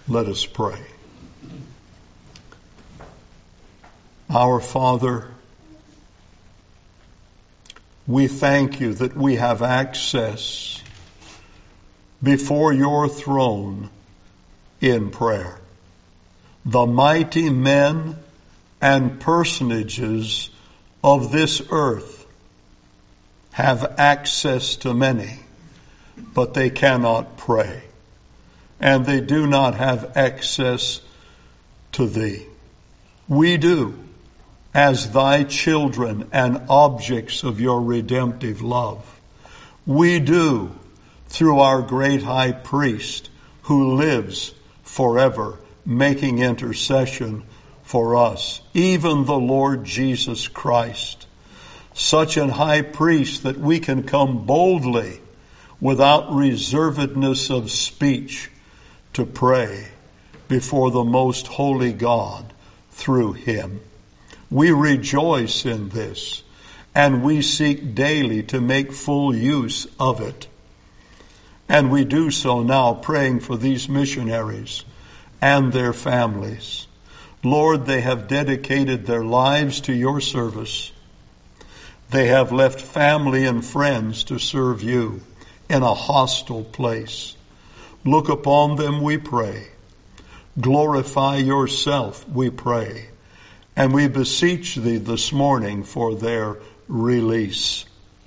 Let us pray. Our Father, we thank you that we have access before your throne in prayer. The mighty men and personages of this earth have access to many, but they cannot pray, and they do not have access to thee. We do, as thy children and objects of your redemptive love. We do, through our great high priest who lives forever, making intercession for us, even the Lord Jesus Christ, such an high priest that we can come boldly without reservedness of speech to pray before the most holy God through him. We rejoice in this, and we seek daily to make full use of it. And we do so now, praying for these missionaries and their families. Lord, they have dedicated their lives to your service. They have left family and friends to serve you in a hostile place. Look upon them, we pray. Glorify yourself, we pray. And we beseech thee this morning for their release.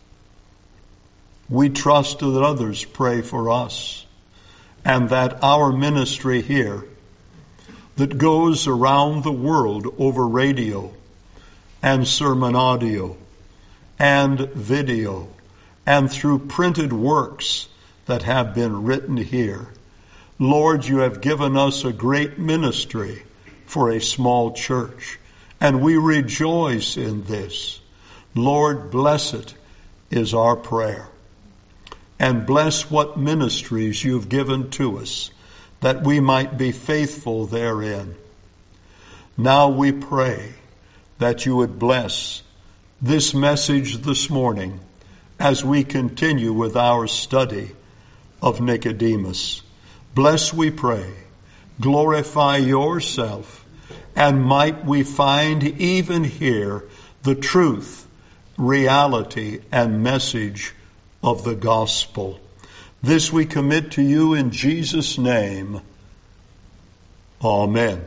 We trust that others pray for us, and that our ministry here that goes around the world over radio and sermon audio and video and through printed works that have been written here. Lord, you have given us a great ministry for a small church, and we rejoice in this. Lord, blessed is our prayer. And bless what ministries you've given to us, that we might be faithful therein. Now we pray that you would bless this message this morning as we continue with our study of Nicodemus. Bless, we pray. Glorify yourself, and might we find even here the truth, reality, and message of the gospel. This we commit to you in Jesus' name. Amen.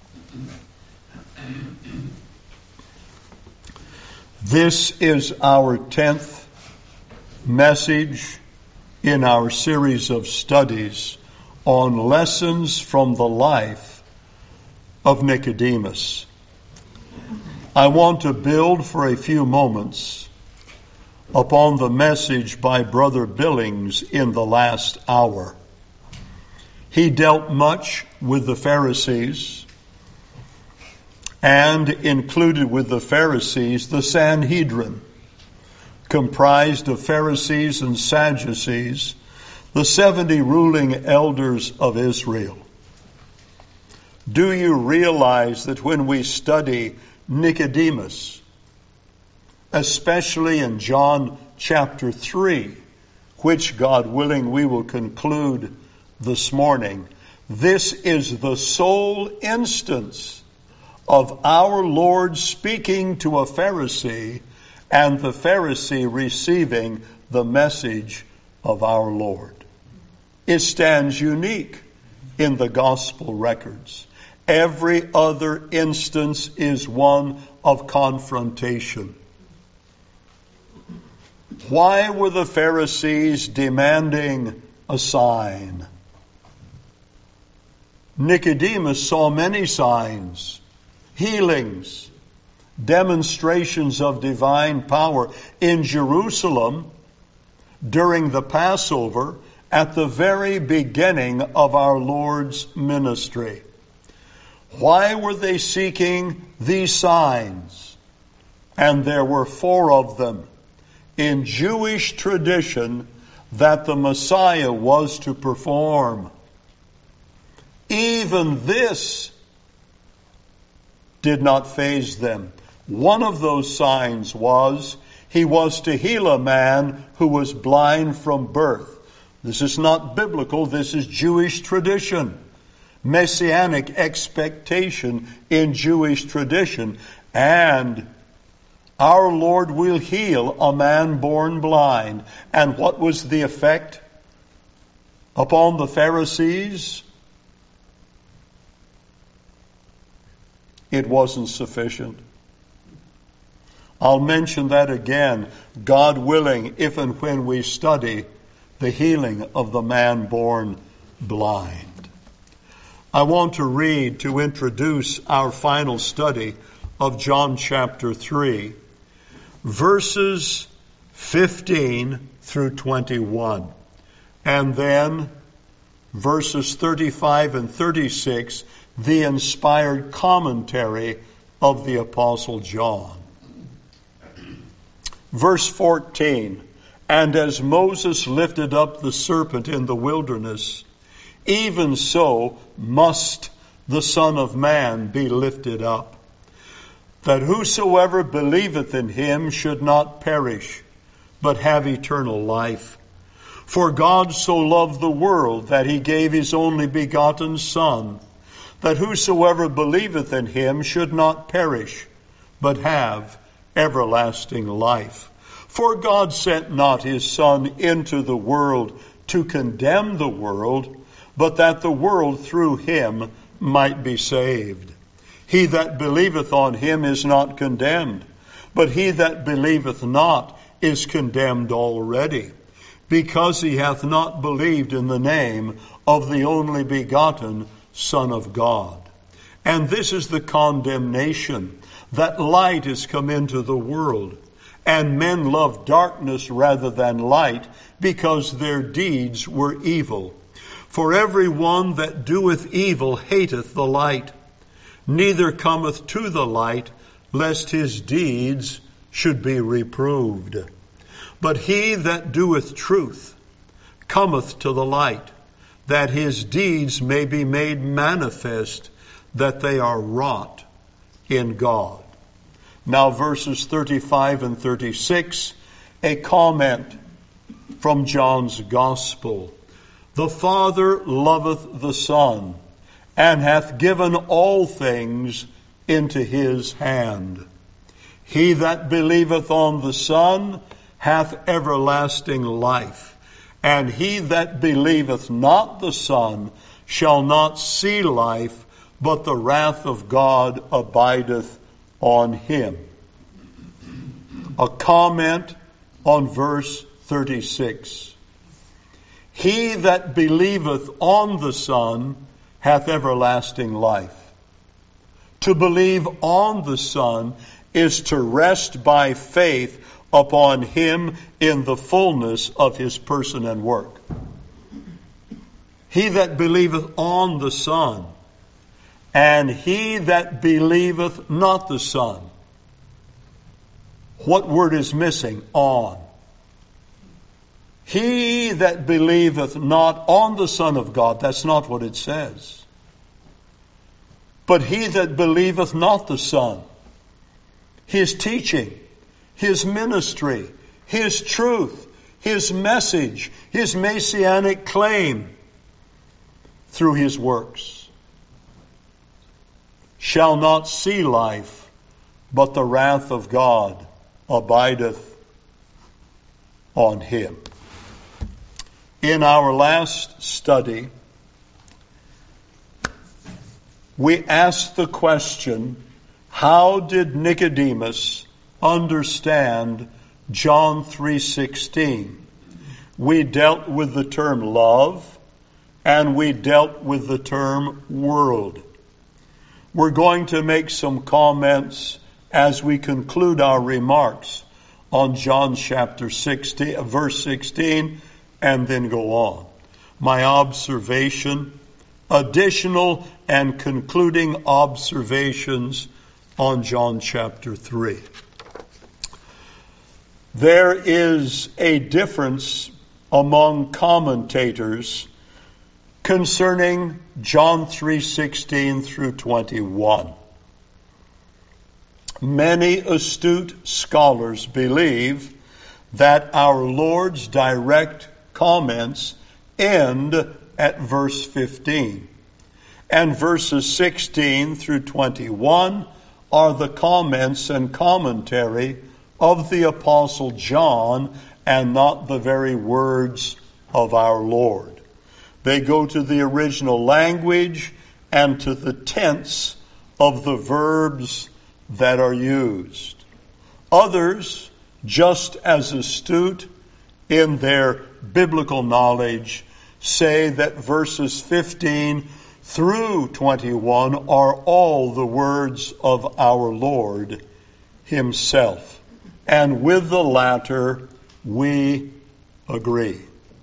This is our 10th message in our series of studies on lessons from the life of Nicodemus. I want to build for a few moments upon the message by Brother Billings in the last hour. He dealt much with the Pharisees, and included with the Pharisees the Sanhedrin, comprised of Pharisees and Sadducees, the 70 ruling elders of Israel. Do you realize that when we study Nicodemus, especially in John chapter 3, which, God willing, we will conclude this morning, this is the sole instance of our Lord speaking to a Pharisee and the Pharisee receiving the message of our Lord. It stands unique in the gospel records. Every other instance is one of confrontation. Why were the Pharisees demanding a sign? Nicodemus saw many signs, healings, demonstrations of divine power in Jerusalem during the Passover at the very beginning of our Lord's ministry. Why were they seeking these signs? And there were 4 of them in Jewish tradition that the Messiah was to perform. Even this did not faze them. One of those signs was he was to heal a man who was blind from birth. This is not biblical, this is Jewish tradition. messianic expectation in Jewish tradition. And our Lord will heal a man born blind. And what was the effect upon the Pharisees? It wasn't sufficient. I'll mention that again, God willing, if and when we study the healing of the man born blind. I want to read, to introduce our final study of John chapter 3, verses 15 through 21, and then verses 35 and 36, the inspired commentary of the Apostle John. Verse 14, and as Moses lifted up the serpent in the wilderness, even so must the Son of Man be lifted up, that whosoever believeth in him should not perish, but have eternal life. For God so loved the world that he gave his only begotten Son, that whosoever believeth in him should not perish, but have everlasting life. For God sent not his Son into the world to condemn the world, but that the world through him might be saved. He that believeth on him is not condemned, but he that believeth not is condemned already, because he hath not believed in the name of the only begotten Son of God. And this is the condemnation, that light is come into the world, and men love darkness rather than light, because their deeds were evil. For every one that doeth evil hateth the light, neither cometh to the light, lest his deeds should be reproved. But he that doeth truth cometh to the light, that his deeds may be made manifest, that they are wrought in God. Now verses 35 and 36, a comment from John's Gospel. The Father loveth the Son, and hath given all things into his hand. He that believeth on the Son hath everlasting life, and he that believeth not the Son shall not see life, but the wrath of God abideth on him. A comment on verse 36. He that believeth on the Son hath everlasting life. To believe on the Son is to rest by faith upon him in the fullness of his person and work. He that believeth on the Son, and he that believeth not the Son. What word is missing? On. He that believeth not on the Son of God, that's not what it says. But he that believeth not the Son, his teaching, his ministry, his truth, his message, his messianic claim through his works, shall not see life, but the wrath of God abideth on him. In our last study, we asked the question, how did Nicodemus understand John 3:16? We dealt with the term love, and we dealt with the term world. We're going to make some comments as we conclude our remarks on John chapter 16, verse 16, and then go on. My observation, additional and concluding observations on John chapter 3. There is a difference among commentators concerning John 3:16 through 21. Many astute scholars believe that our Lord's direct comments end at verse 15, And verses 16 through 21 are the comments and commentary of the Apostle John, and not the very words of our Lord. They go to the original language and to the tense of the verbs that are used. Others, just as astute in their biblical knowledge, say that verses 15 through 21 are all the words of our Lord himself. And with the latter, we agree.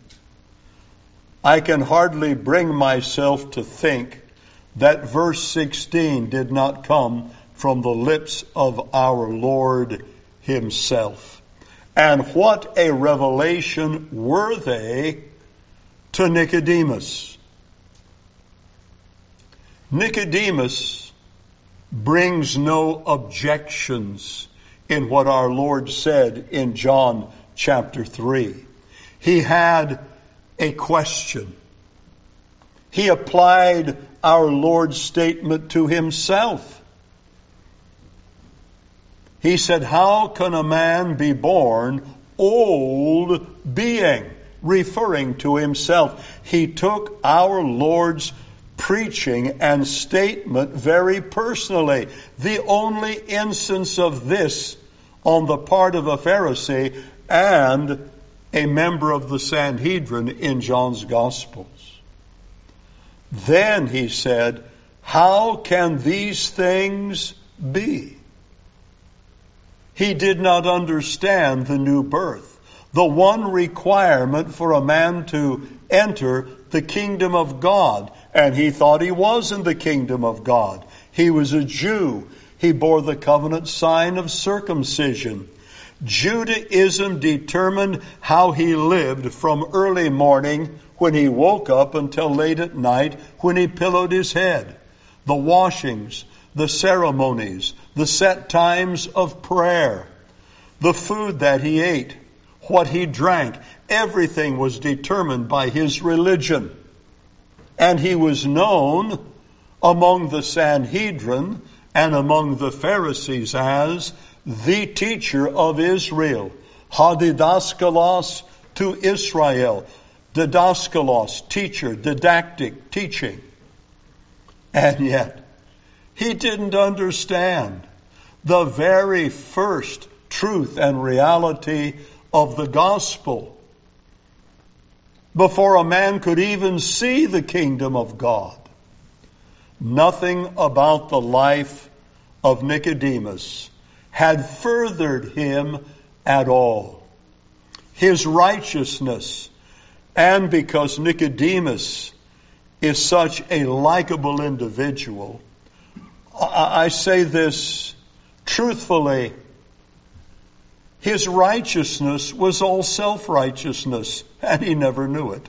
I can hardly bring myself to think that verse 16 did not come from the lips of our Lord himself. And what a revelation were they to Nicodemus. Nicodemus brings no objections in what our Lord said in John chapter 3. He had a question. He applied our Lord's statement to himself. He said, "How can a man be born old being?" Referring to himself. He took our Lord's preaching and statement very personally. The only instance of this on the part of a Pharisee and a member of the Sanhedrin in John's Gospels. Then he said, "How can these things be?" He did not understand the new birth, the one requirement for a man to enter the kingdom of God. And he thought he was in the kingdom of God. He was a Jew. He bore the covenant sign of circumcision. Judaism determined how he lived from early morning when he woke up until late at night when he pillowed his head. The washings, the ceremonies, the set times of prayer, the food that he ate, what he drank, everything was determined by his religion. And he was known among the Sanhedrin and among the Pharisees as the teacher of Israel. Hadidaskalos to Israel. Didaskalos, teacher, didactic, teaching. And yet, he didn't understand the very first truth and reality of the gospel. Before a man could even see the kingdom of God, nothing about the life of Nicodemus had furthered him at all. His righteousness, and because Nicodemus is such a likable individual, I say this truthfully, his righteousness was all self-righteousness, and he never knew it.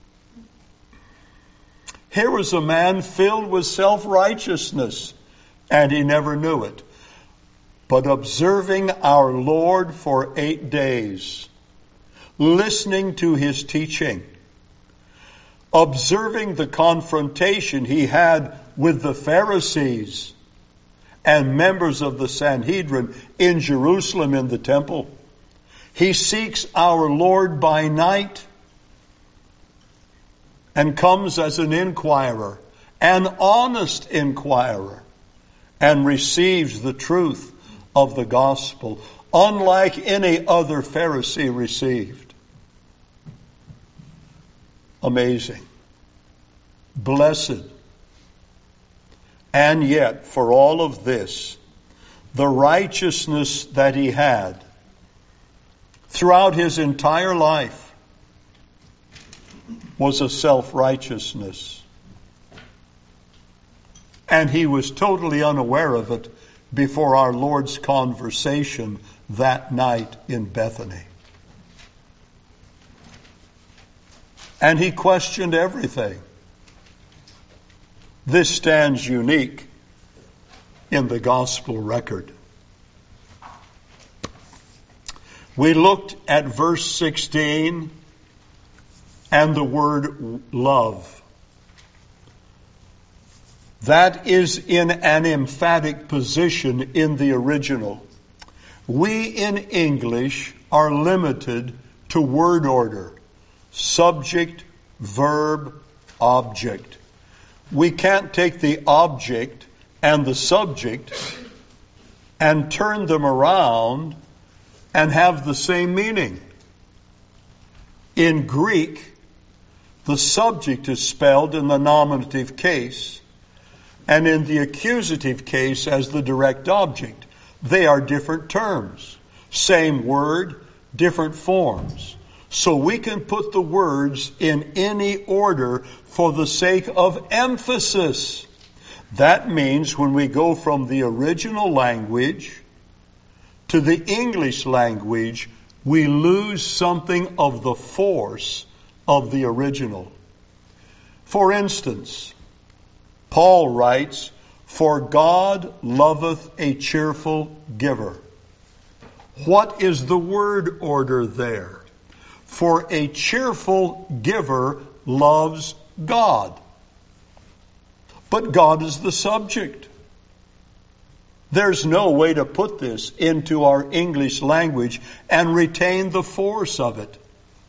Here was a man filled with self-righteousness, and he never knew it. But observing our Lord for 8 days, listening to his teaching, observing the confrontation he had with the Pharisees and members of the Sanhedrin in Jerusalem in the temple. He seeks our Lord by night and comes as an inquirer, an honest inquirer, and receives the truth of the gospel, unlike any other Pharisee received. Amazing. Blessed. And yet, for all of this, the righteousness that he had throughout his entire life was a self-righteousness. And he was totally unaware of it before our Lord's conversation that night in Bethany. And he questioned everything. This stands unique in the gospel record. We looked at verse 16 and the word love. That is in an emphatic position in the original. We in English are limited to word order, subject, verb, object. We can't take the object and the subject and turn them around and have the same meaning. In Greek, the subject is spelled in the nominative case, and in the accusative case as the direct object. They are different terms, same word, different forms. So we can put the words in any order for the sake of emphasis. That means when we go from the original language to the English language, we lose something of the force of the original. For instance, Paul writes, "For God loveth a cheerful giver." What is the word order there? For a cheerful giver loves God. But God is the subject. There's no way to put this into our English language and retain the force of it.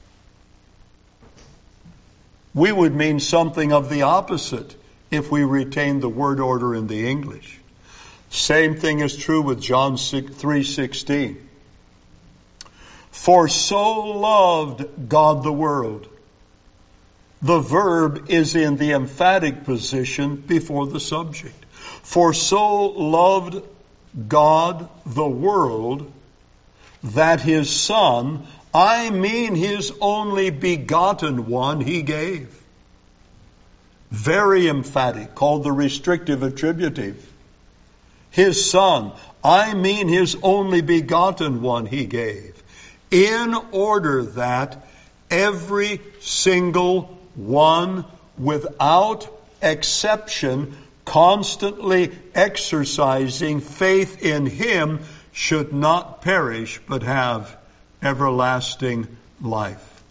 We would mean something of the opposite if we retain the word order in the English. Same thing is true with John 3:16. For so loved God the world. The verb is in the emphatic position before the subject. For so loved God the world that his Son, I mean his only begotten one, he gave. Very emphatic, called the restrictive attributive. His Son, I mean his only begotten one, he gave. In order that every single one, without exception, constantly exercising faith in him, should not perish but have everlasting life.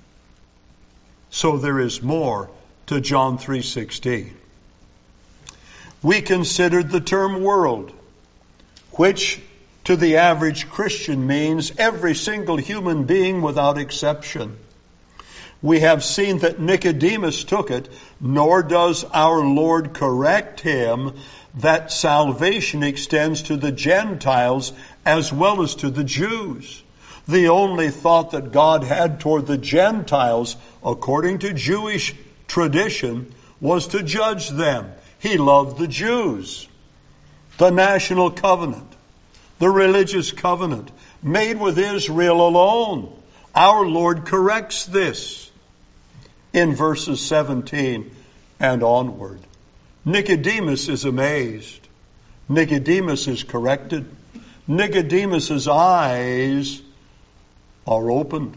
So there is more to John 3:16. We considered the term world, which to the average Christian means every single human being without exception. We have seen that Nicodemus took it, nor does our Lord correct him, that salvation extends to the Gentiles as well as to the Jews. The only thought that God had toward the Gentiles, according to Jewish tradition, was to judge them. He loved the Jews. The national covenant, the religious covenant, made with Israel alone. Our Lord corrects this in verses 17 and onward. Nicodemus is amazed. Nicodemus is corrected. Nicodemus's eyes are opened.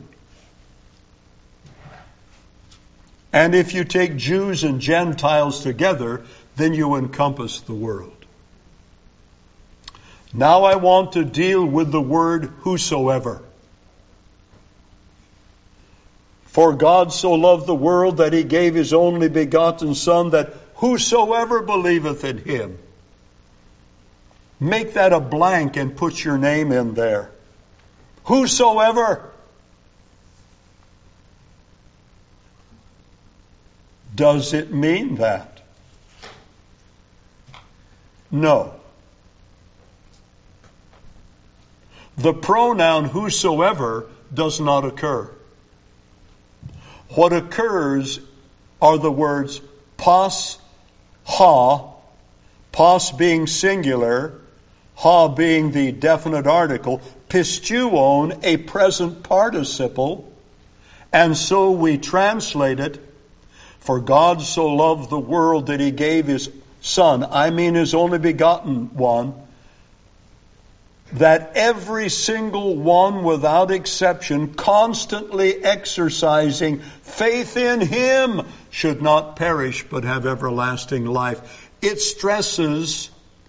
And if you take Jews and Gentiles together, then you encompass the world. Now I want to deal with the word whosoever. For God so loved the world that he gave his only begotten Son, that whosoever believeth in him. Make that a blank and put your name in there. Whosoever. Does it mean that? No. The pronoun whosoever does not occur. What occurs are the words pos, ha, pos being singular, ha being the definite article, pistuon a present participle, and so we translate it, for God so loved the world that he gave his Son, I mean his only begotten one, that every single one without exception, constantly exercising faith in him, should not perish but have everlasting life. It stresses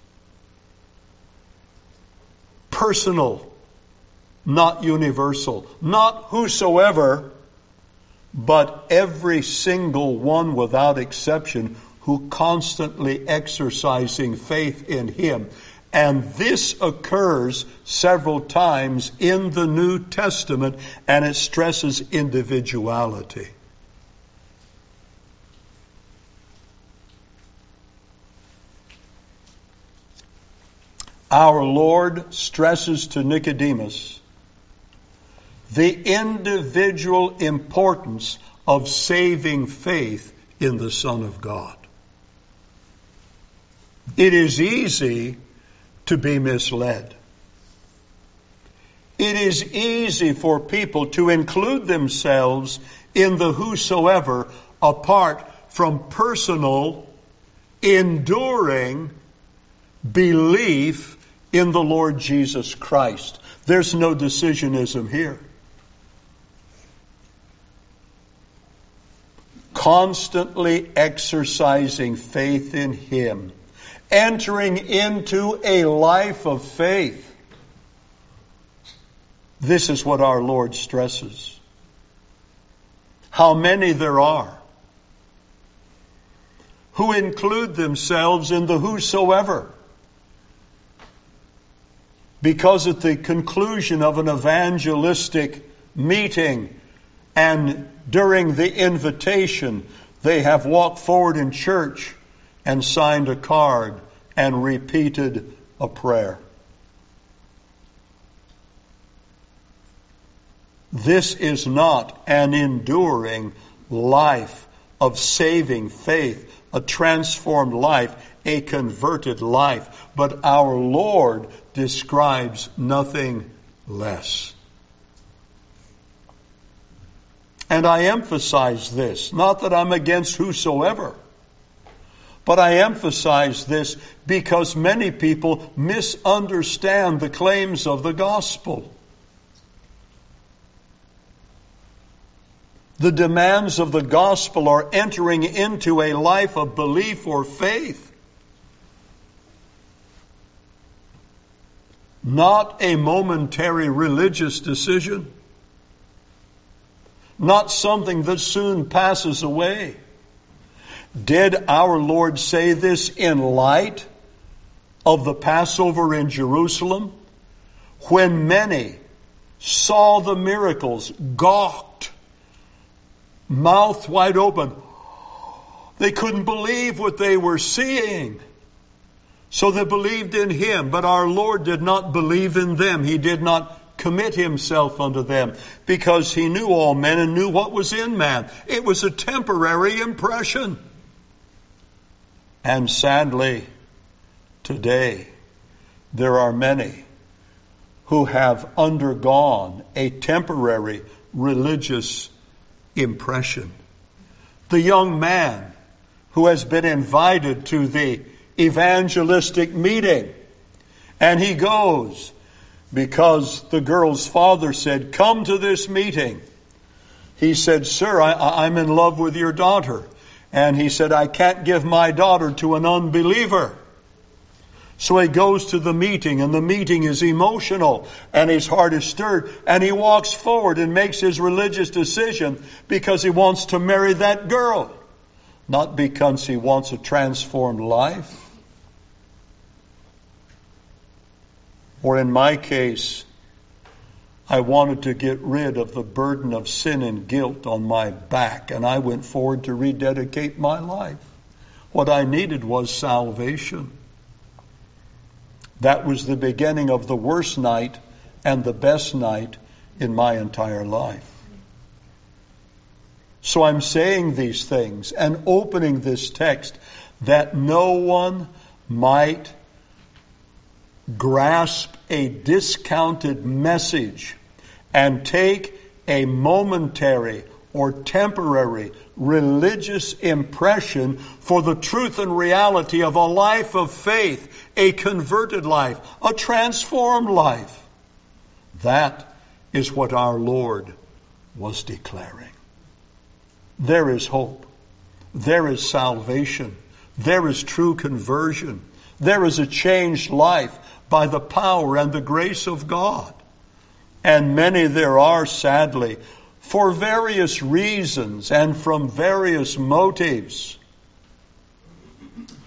personal, not universal. Not whosoever, but every single one without exception who constantly exercising faith in Him. And this occurs several times in the New Testament, and it stresses individuality. Our Lord stresses to Nicodemus the individual importance of saving faith in the Son of God. It is easy to be misled. It is easy for people to include themselves in the whosoever apart from personal, enduring belief in the Lord Jesus Christ. There's no decisionism here. Constantly exercising faith in Him, entering into a life of faith. This is what our Lord stresses. How many there are who include themselves in the whosoever, because at the conclusion of an evangelistic meeting and during the invitation, they have walked forward in church and signed a card and repeated a prayer. This is not an enduring life of saving faith, a transformed life, a converted life. But our Lord describes nothing less. And I emphasize this, not that I'm against whosoever, but I emphasize this because many people misunderstand the claims of the gospel. The demands of the gospel are entering into a life of belief or faith, not a momentary religious decision, not something that soon passes away. Did our Lord say this in light of the Passover in Jerusalem, when many saw the miracles, gawked, mouth wide open? They couldn't believe what they were seeing. So they believed in Him, but our Lord did not believe in them. He did not commit Himself unto them, because He knew all men and knew what was in man. It was a temporary impression. And sadly, today, there are many who have undergone a temporary religious impression. The young man who has been invited to the evangelistic meeting, and he goes because the girl's father said, "Come to this meeting." He said, "Sir, I'm in love with your daughter." And he said, "I can't give my daughter to an unbeliever." So he goes to the meeting, and the meeting is emotional, and his heart is stirred, and he walks forward and makes his religious decision because he wants to marry that girl, not because he wants a transformed life. Or in my case, I wanted to get rid of the burden of sin and guilt on my back, and I went forward to rededicate my life. What I needed was salvation. That was the beginning of the worst night and the best night in my entire life. So I'm saying these things and opening this text that no one might grasp a discounted message and take a momentary or temporary religious impression for the truth and reality of a life of faith, a converted life, a transformed life. That is what our Lord was declaring. There is hope. There is salvation. There is true conversion. There is a changed life by the power and the grace of God. And many there are, sadly, for various reasons and from various motives,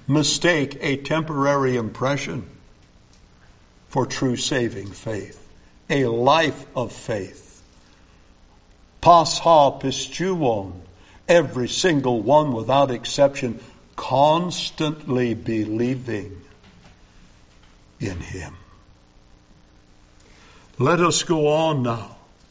mistake a temporary impression for true saving faith, a life of faith. Pas ha pistuon, every single one without exception, constantly believing in Him. Let us go on now.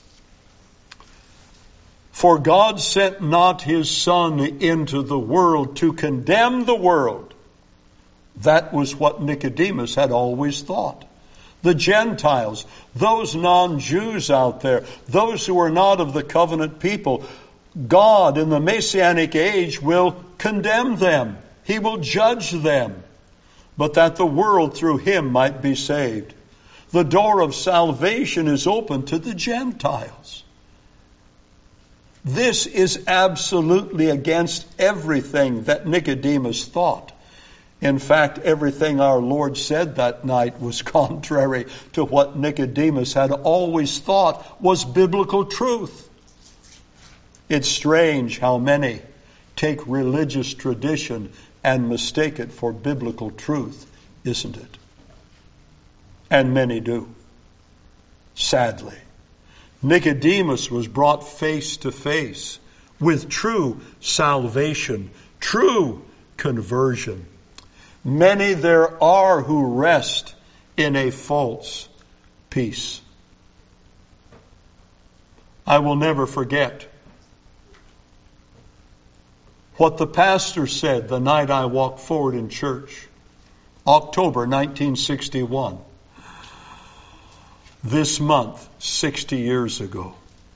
For God sent not His Son into the world to condemn the world. That was what Nicodemus had always thought. The Gentiles, those non-Jews out there, those who are not of the covenant people, God in the Messianic age will condemn them. He will judge them, but that the world through Him might be saved. The door of salvation is open to the Gentiles. This is absolutely against everything that Nicodemus thought. In fact, everything our Lord said that night was contrary to what Nicodemus had always thought was biblical truth. It's strange how many take religious tradition and mistake it for biblical truth, isn't it? And many do, sadly. Nicodemus was brought face to face with true salvation, true conversion. Many there are who rest in a false peace. I will never forget what the pastor said the night I walked forward in church, October 1961. This month, 60 years ago.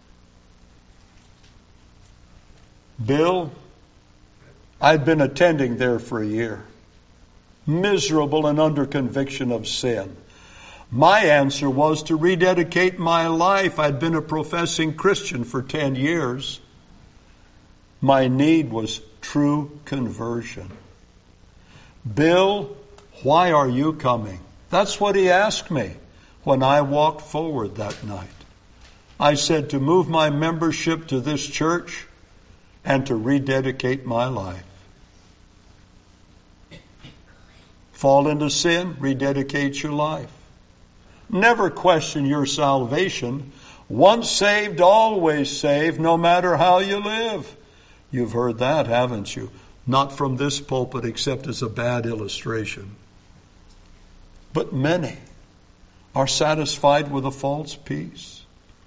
Bill, I'd been attending there for a year, miserable and under conviction of sin. My answer was to rededicate my life. I'd been a professing Christian for 10 years. My need was true conversion. Bill, why are you coming? That's what he asked me when I walked forward that night. I said to move my membership to this church and to rededicate my life. Fall into sin, rededicate your life. Never question your salvation. Once saved, always saved, no matter how you live. You've heard that, haven't you? Not from this pulpit, except as a bad illustration. But many are satisfied with a false peace.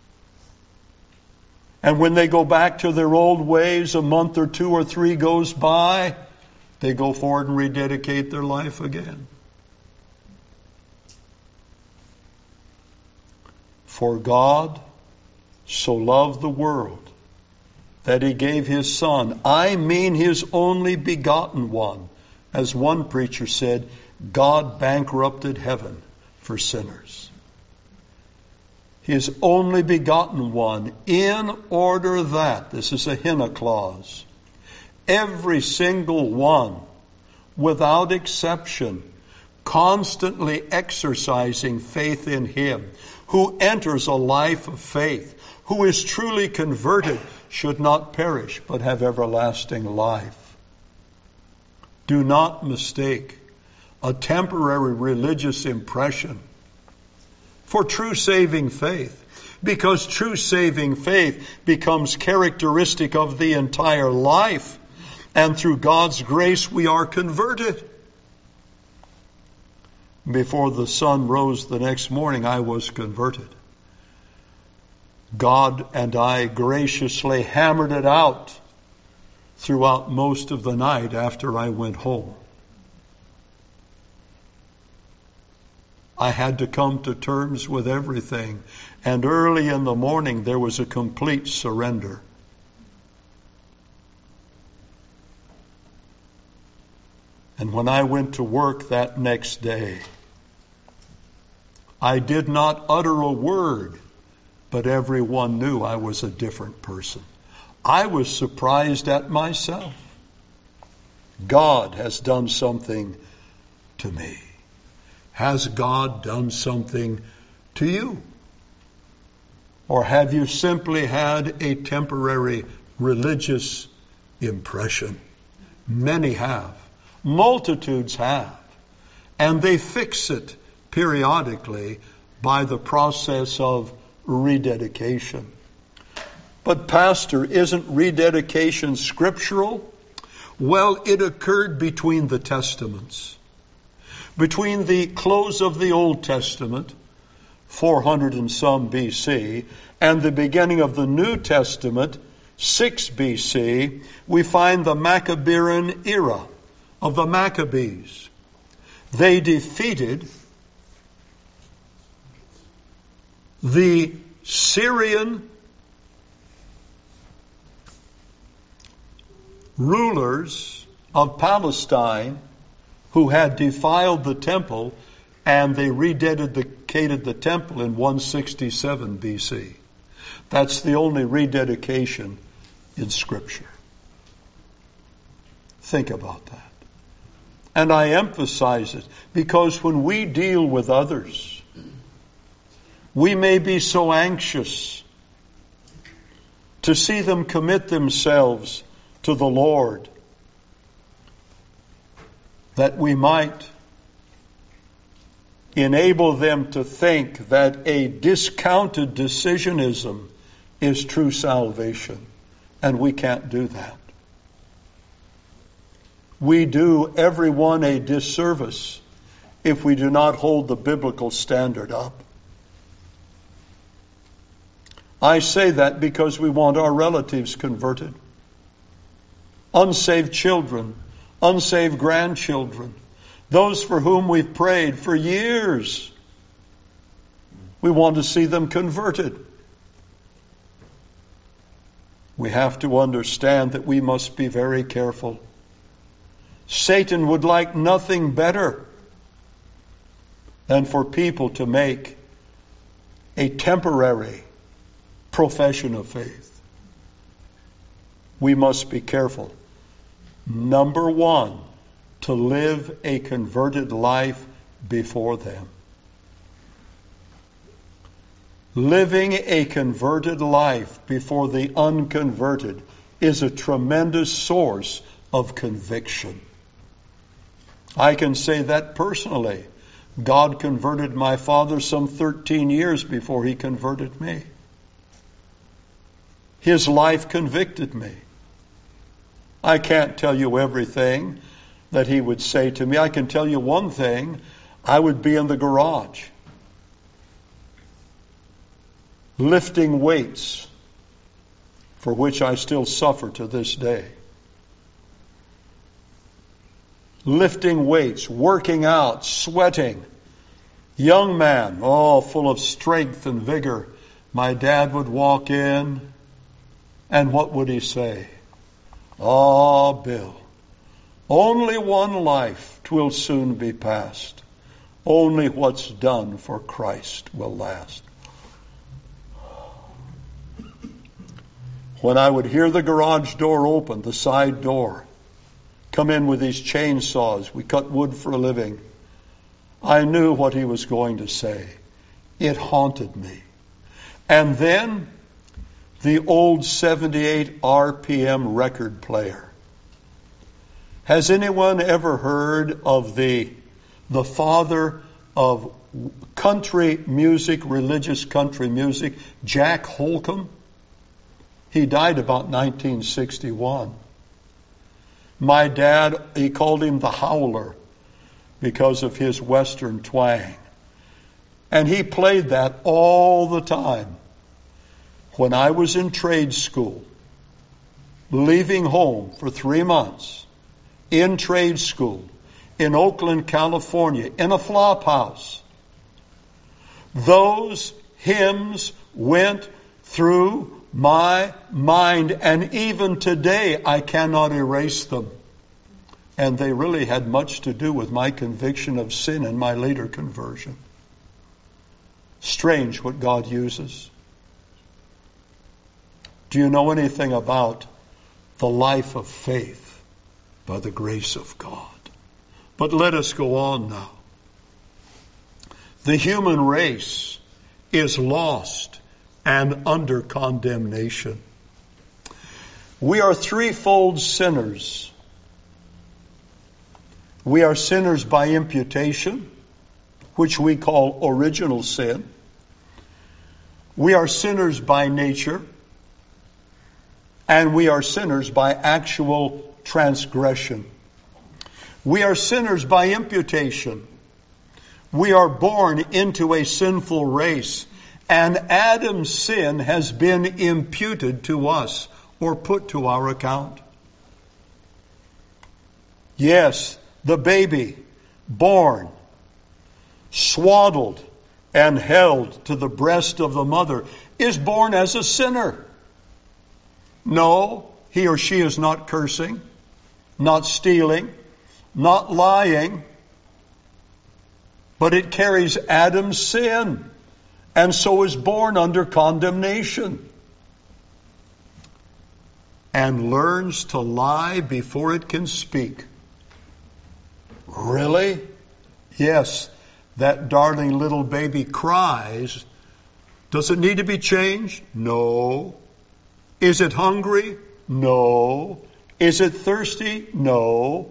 And when they go back to their old ways, a month or 2 or 3 goes by, they go forward and rededicate their life again. For God so loved the world that He gave His Son, I mean His only begotten one. As one preacher said, God bankrupted heaven for sinners. His only begotten one, in order that, this is a hina clause, every single one, without exception, constantly exercising faith in Him, who enters a life of faith, who is truly converted, should not perish, but have everlasting life. Do not mistake a temporary religious impression for true saving faith, because true saving faith becomes characteristic of the entire life, and through God's grace we are converted. Before the sun rose the next morning, I was converted. God and I graciously hammered it out throughout most of the night after I went home. I had to come to terms with everything, and early in the morning there was a complete surrender. And when I went to work that next day, I did not utter a word, but everyone knew I was a different person. I was surprised at myself. God has done something to me. Has God done something to you? Or have you simply had a temporary religious impression? Many have. Multitudes have. And they fix it periodically by the process of rededication. But Pastor, isn't rededication scriptural? Well, it occurred between the Testaments. Between the close of the Old Testament, 400 and some BC, and the beginning of the New Testament, 6 BC, we find the Maccabean era of the Maccabees. They defeated the Syrian rulers of Palestine who had defiled the temple, and they rededicated the temple in 167 BC. That's the only rededication in Scripture. Think about that. And I emphasize it because when we deal with others, we may be so anxious to see them commit themselves to the Lord that we might enable them to think that a discounted decisionism is true salvation. And we can't do that. We do everyone a disservice if we do not hold the biblical standard up. I say that because we want our relatives converted. Unsaved children, unsaved grandchildren, those for whom we've prayed for years. We want to see them converted. We have to understand that we must be very careful. Satan would like nothing better than for people to make a temporary profession of faith. We must be careful. Number one, to live a converted life before them. Living a converted life before the unconverted is a tremendous source of conviction. I can say that personally. God converted my father some 13 years before he converted me. His life convicted me. I can't tell you everything that he would say to me. I can tell you one thing. I would be in the garage lifting weights for which I still suffer to this day. Lifting weights, working out, sweating. Young man, full of strength and vigor. My dad would walk in, and what would he say? Bill, only one life 'twill soon be past. Only what's done for Christ will last. When I would hear the garage door open, the side door, come in with these chainsaws, we cut wood for a living, I knew what he was going to say. It haunted me. And then the old 78 RPM record player. Has anyone ever heard of the father of country music, religious country music, Jack Holcomb? He died about 1961. My dad, he called him the Howler because of his Western twang. And he played that all the time. When I was in trade school, leaving home for 3 months, in trade school, in Oakland, California, in a flop house, those hymns went through my mind, and even today I cannot erase them. And they really had much to do with my conviction of sin and my later conversion. Strange what God uses. Do you know anything about the life of faith by the grace of God? But let us go on now. The human race is lost and under condemnation. We are threefold sinners. We are sinners by imputation, which we call original sin. We are sinners by nature, and we are sinners by actual transgression. We are sinners by imputation. We are born into a sinful race, and Adam's sin has been imputed to us or put to our account. Yes, the baby born, swaddled, and held to the breast of the mother is born as a sinner. No, he or she is not cursing, not stealing, not lying, but it carries Adam's sin, and so is born under condemnation, and learns to lie before it can speak. Really? Yes, that darling little baby cries. Does it need to be changed? No. Is it hungry? No. Is it thirsty? No.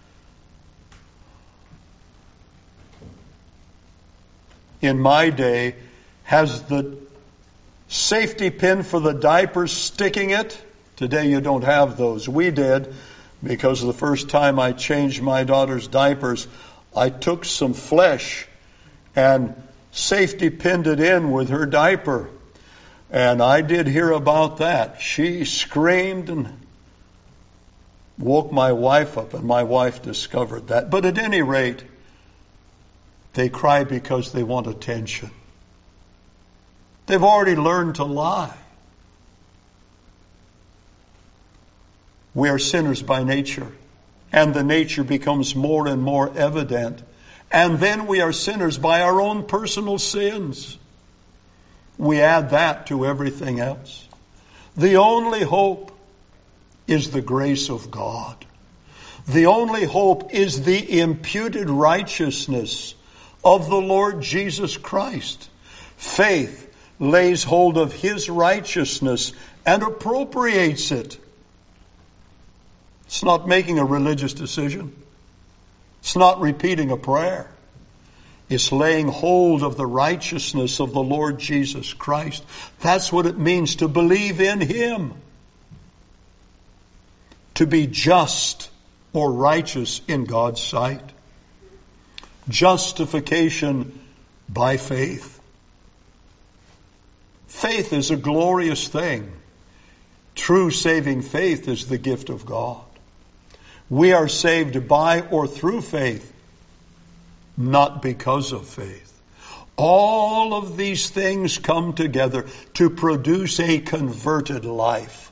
In my day, has the safety pin for the diaper sticking it? Today you don't have those. We did, because the first time I changed my daughter's diapers, I took some flesh and safety pinned it in with her diaper. And I did hear about that. She screamed and woke my wife up, and my wife discovered that. But at any rate, they cry because they want attention. They've already learned to lie. We are sinners by nature, and the nature becomes more and more evident. And then we are sinners by our own personal sins. We add that to everything else. The only hope is the grace of God. The only hope is the imputed righteousness of the Lord Jesus Christ. Faith lays hold of His righteousness and appropriates it. It's not making a religious decision. It's not repeating a prayer. It's laying hold of the righteousness of the Lord Jesus Christ. That's what it means to believe in Him. To be just or righteous in God's sight. Justification by faith. Faith is a glorious thing. True saving faith is the gift of God. We are saved by or through faith, not because of faith. All of these things come together to produce a converted life.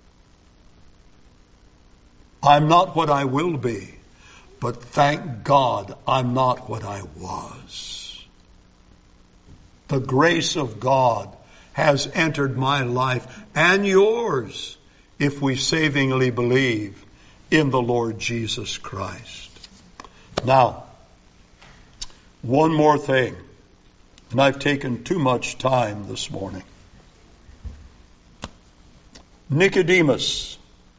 I'm not what I will be, but thank God I'm not what I was. The grace of God has entered my life and yours if we savingly believe in the Lord Jesus Christ. Now, one more thing, and I've taken too much time this morning. Nicodemus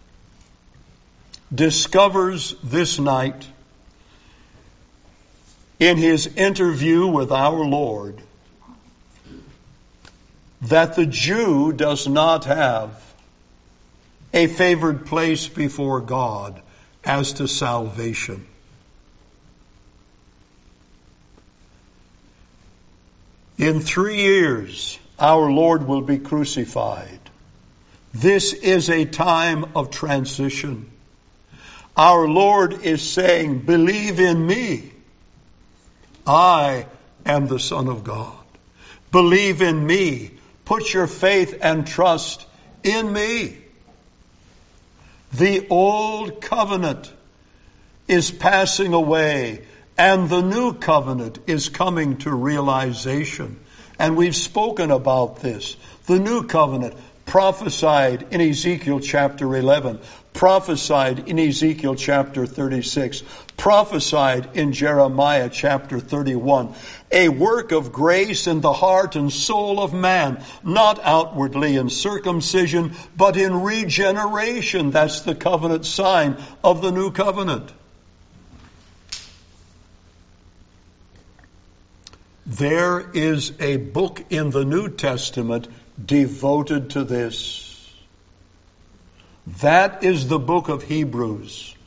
discovers this night in his interview with our Lord that the Jew does not have a favored place before God as to salvation. In 3 years, our Lord will be crucified. This is a time of transition. Our Lord is saying, believe in me. I am the Son of God. Believe in me. Put your faith and trust in me. The old covenant is passing away, and the new covenant is coming to realization. And we've spoken about this. The new covenant prophesied in Ezekiel chapter 11, prophesied in Ezekiel chapter 36, prophesied in Jeremiah chapter 31. A work of grace in the heart and soul of man, not outwardly in circumcision, but in regeneration. That's the covenant sign of the new covenant. There is a book in the New Testament devoted to this. That is the book of Hebrews.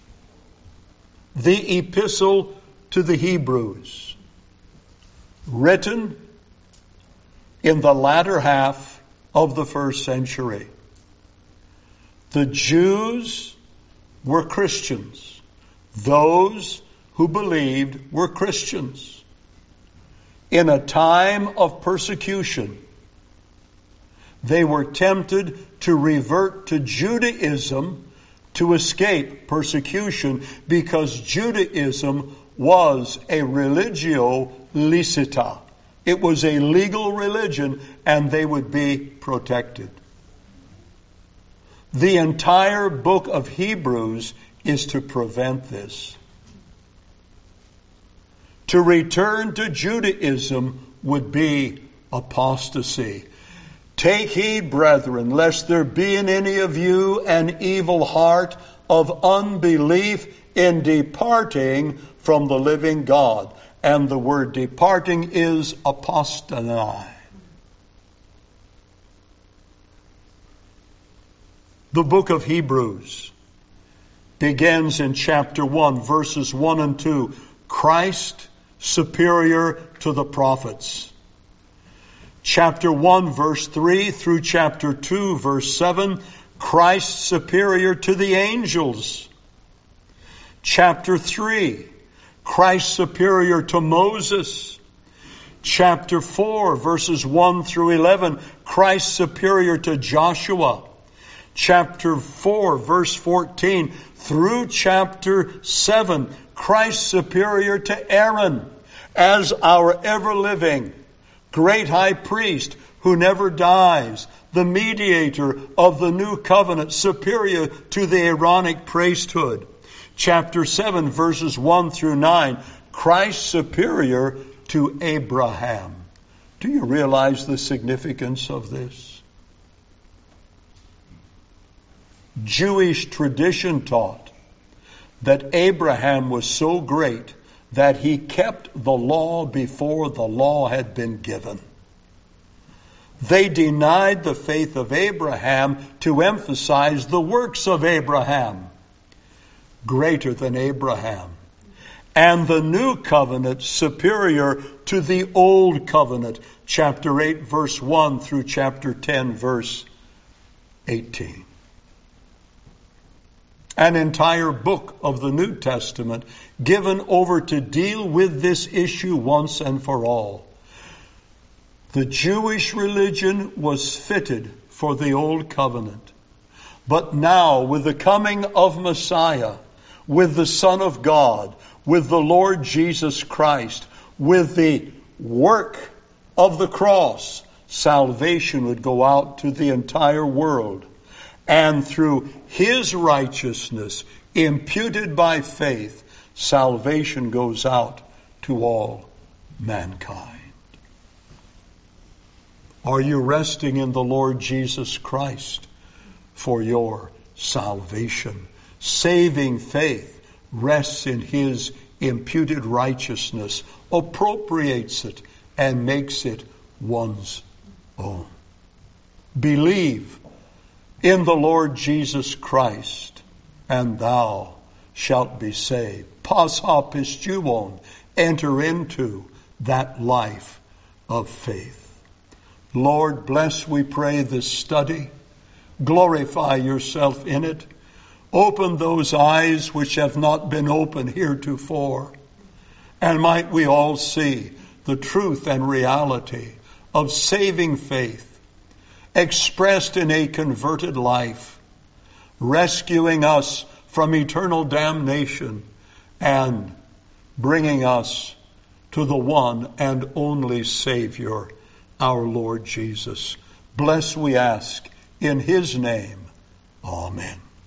The epistle to the Hebrews, written in the latter half of the first century. The Jews were Christians. Those who believed were Christians. In a time of persecution, they were tempted to revert to Judaism to escape persecution, because Judaism was a religio licita. It was a legal religion, and they would be protected. The entire book of Hebrews is to prevent this. To return to Judaism would be apostasy. Take heed, brethren, lest there be in any of you an evil heart of unbelief in departing from the living God. And the word departing is apostanai. The book of Hebrews begins in chapter 1, verses 1 and 2. Christ superior to the prophets. Chapter 1, verse 3 through chapter 2, verse 7, Christ superior to the angels. Chapter 3, Christ superior to Moses. Chapter 4, verses 1 through 11, Christ superior to Joshua. Chapter 4, verse 14 through chapter 7, Christ superior to Aaron as our ever-living great high priest who never dies, the mediator of the new covenant, superior to the Aaronic priesthood. Chapter 7, verses 1 through 9, Christ superior to Abraham. Do you realize the significance of this? Jewish tradition taught that Abraham was so great that he kept the law before the law had been given. They denied the faith of Abraham to emphasize the works of Abraham, greater than Abraham, and the new covenant superior to the old covenant, chapter 8, verse 1 through chapter 10, verse 18. An entire book of the New Testament given over to deal with this issue once and for all. The Jewish religion was fitted for the old covenant. But now, with the coming of Messiah, with the Son of God, with the Lord Jesus Christ, with the work of the cross, salvation would go out to the entire world. And through His righteousness, imputed by faith, salvation goes out to all mankind. Are you resting in the Lord Jesus Christ for your salvation? Saving faith rests in His imputed righteousness, appropriates it, and makes it one's own. Believe in the Lord Jesus Christ, and thou shalt be saved. Pas pistuon, enter into that life of faith. Lord, bless, we pray, this study. Glorify yourself in it. Open those eyes which have not been opened heretofore. And might we all see the truth and reality of saving faith expressed in a converted life, rescuing us from eternal damnation and bringing us to the one and only Savior, our Lord Jesus. Bless, we ask, in His name. Amen.